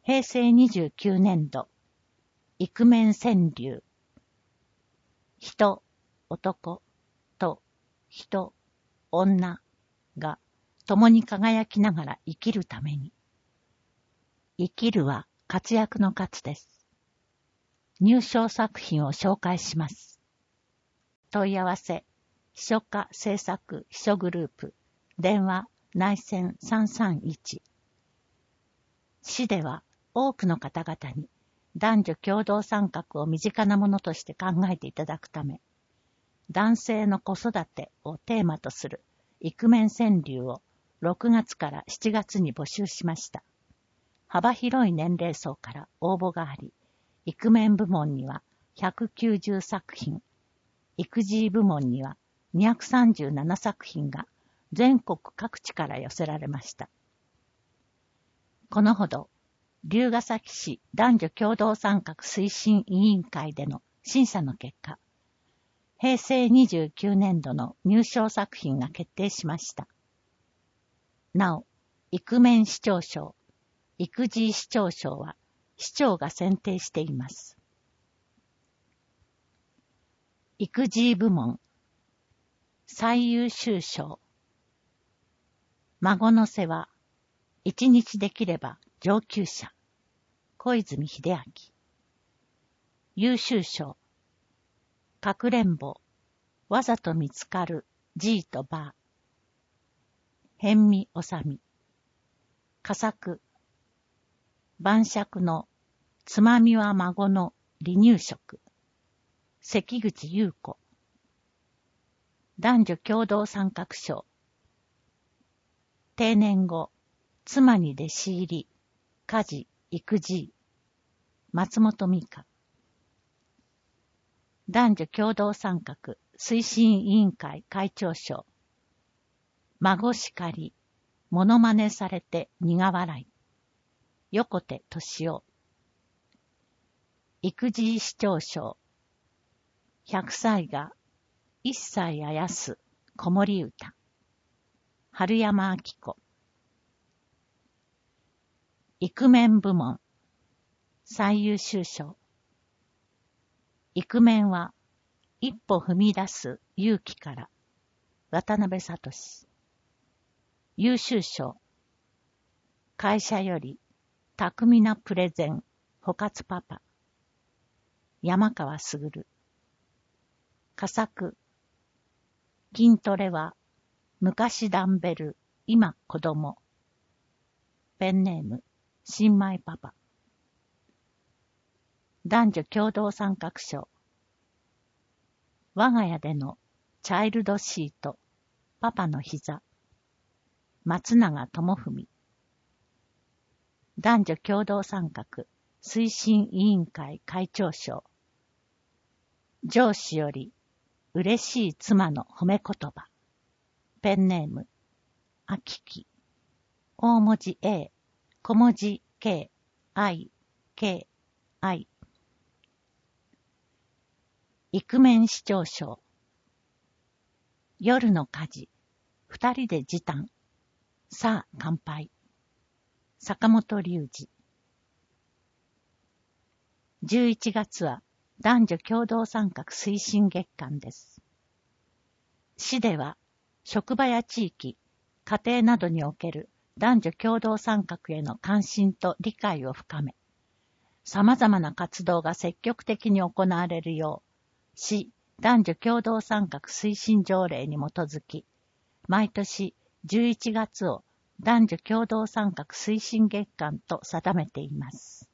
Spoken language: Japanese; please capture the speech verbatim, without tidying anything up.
平成にじゅうきゅうねんど、イクメン川柳。人、男と人、女が共に輝きながら生きるために。生きるは活躍の活です。入賞作品を紹介します。問い合わせ、秘書課制作秘書グループ、電話内線さんさんいち。市では多くの方々に男女共同参画を身近なものとして考えていただくため、男性の子育てをテーマとするイクメン川柳をろくがつからしちがつに募集しました。幅広い年齢層から応募があり、イクメン部門にはひゃくきゅうじゅうさくひん、育児部門にはにひゃくさんじゅうななさくひんが全国各地から寄せられました。このほど、龍ケ崎市男女共同参画推進委員会での審査の結果、平成にじゅうきゅうねんどの入賞作品が決定しました。なお、イクメン市長賞、育児市長賞は市長が選定しています。育児部門、最優秀賞。孫の世話、一日できれば上級者、小泉秀明。優秀賞、かくれんぼ、わざと見つかる G とバー。辺見治。佳作、晩酌のつまみは孫の離乳食。関口優子。男女共同参画賞。定年後、妻に弟子入り、家事、育児。松本美香。男女共同参画推進委員会会長賞。孫叱り、モノマネされて苦笑い。横手敏夫。育児市長賞。ひゃくさいがいっさいあやす子守歌。春山明子。イクメン部門最優秀賞。イクメンは一歩踏み出す勇気から渡辺聡。優秀賞。会社より巧みなプレゼン補活パパ。山川卓。佳作。筋トレは昔ダンベル今子供。ペンネーム新米パパ。男女共同参画賞。我が家でのチャイルドシートパパの膝。松永智文。男女共同参画推進委員会会長賞。上司より嬉しい妻の褒め言葉。ペンネームあきき。大文字 A、小文字 K、I、K、I。イクメン市長賞。夜の家事、二人で時短。さあ乾杯。坂本隆二。じゅういちがつは男女共同参画推進月間です。市では職場や地域、家庭などにおける男女共同参画への関心と理解を深め、様々な活動が積極的に行われるよう、市男女共同参画推進条例に基づき、毎年じゅういちがつを男女共同参画推進月間と定めています。